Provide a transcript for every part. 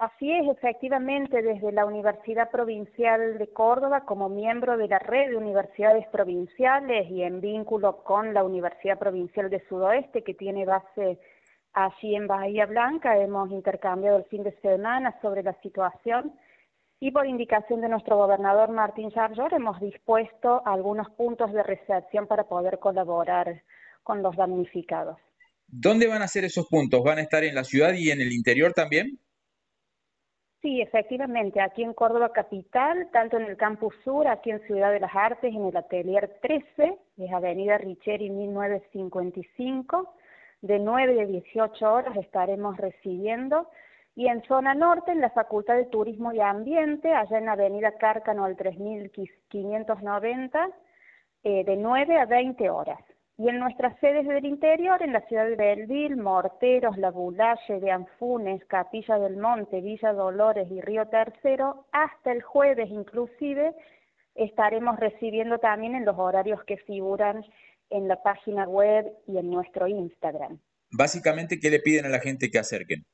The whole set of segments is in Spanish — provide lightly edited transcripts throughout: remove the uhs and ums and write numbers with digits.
Así es, efectivamente, desde la Universidad Provincial de Córdoba, como miembro de la red de universidades provinciales y en vínculo con la Universidad Provincial de Sudoeste, que tiene base allí en Bahía Blanca, hemos intercambiado el fin de semana sobre la situación y por indicación de nuestro gobernador Martín Yarlor hemos dispuesto algunos puntos de recepción para poder colaborar con los damnificados. ¿Dónde van a ser esos puntos? ¿Van a estar en la ciudad y en el interior también? Sí, efectivamente, aquí en Córdoba Capital, tanto en el Campus Sur, aquí en Ciudad de las Artes, en el Atelier 13, es Avenida Richeri 1955, de 9 a 18 horas estaremos recibiendo, y en zona norte, en la Facultad de Turismo y Ambiente, allá en Avenida Cárcano al 3590, de 9 a 20 horas. Y en nuestras sedes del interior, en la ciudad de Belleville, Morteros, La Bulaye, de Anfunes, Capilla del Monte, Villa Dolores y Río Tercero, hasta el jueves inclusive, estaremos recibiendo también en los horarios que figuran en la página web y en nuestro Instagram. Básicamente, ¿qué le piden a la gente que acerquen?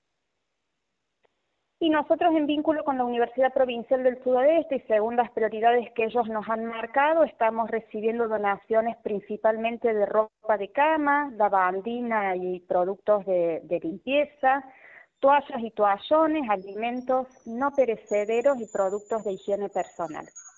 Y nosotros en vínculo con la Universidad Provincial del Sudoeste y según las prioridades que ellos nos han marcado, estamos recibiendo donaciones principalmente de ropa de cama, lavandina y productos de limpieza, toallas y toallones, alimentos no perecederos y productos de higiene personal.